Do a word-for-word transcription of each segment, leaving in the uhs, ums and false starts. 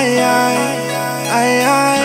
Aïe, aïe, aïe, aïe.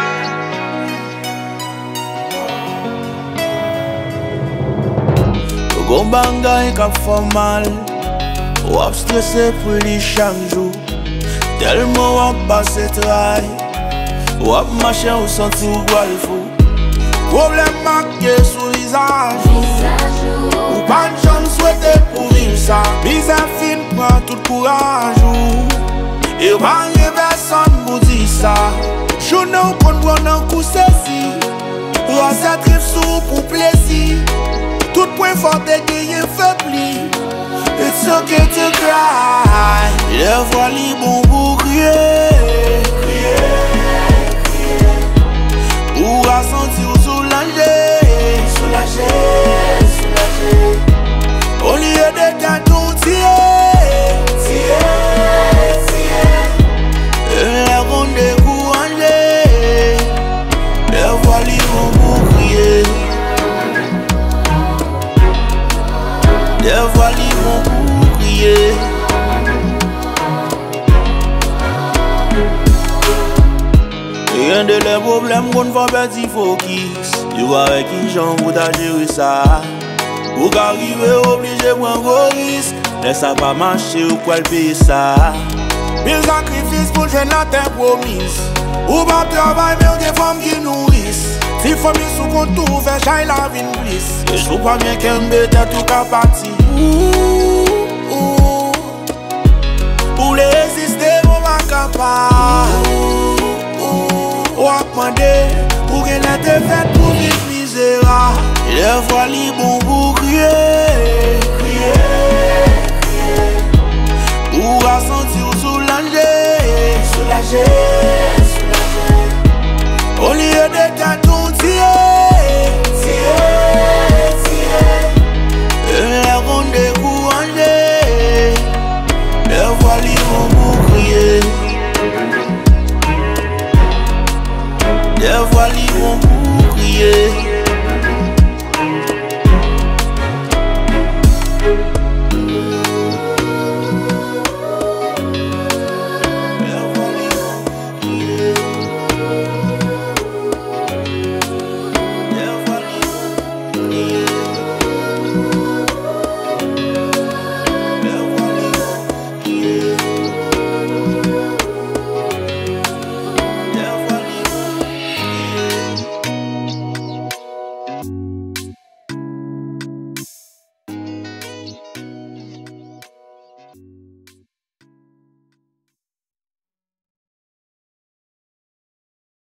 Gon bangay ka formal, wap stressé pour li chaque jour. Tellement wap passe trai, wap marcher ou senti ou boile fou. Problème marqué sous visage, ou pas de chance souhaité pour vivre ça. Mise à fin prend tout courage, et pas de personne pour dire ça. Journée ou qu'on doit n'en coup saisi, rase tripe sous pour plaisir. Tout point fort est gagné faibli. It's okay to cry. Les voix li bon pour crier, crier, crier. Pour ressentir ou soulager, soulager, soulager. Au lieu de cadeaux tirer, tirer, tirer. Les rondes découragées. Les voix li bon pour crier. Les voix li vont pour crier. Rien de les problèmes qu'on va perdre focus. Tu vois avec qui j'en vous t'a géré ça. Pour qu'arriver obligé prendre gros risques. Laisse ça pas marcher ou quoi le payer ça. Mille sacrifices pour jeune la terre promise. Ou pas travail mais des femmes qui nourrissent. Si famille sous compte tout fait j'aille la vie de bliss. Et je pas bien qu'un bête tout qu'à partir. Pour les résister mon ma capable. Ou à demander pour qu'elle ait été faite pour vivre misérable. Les voix li bon pour crier, crier, crier. Pour ressentir ou soulager, soulager, soulager. Au lieu de cadeaux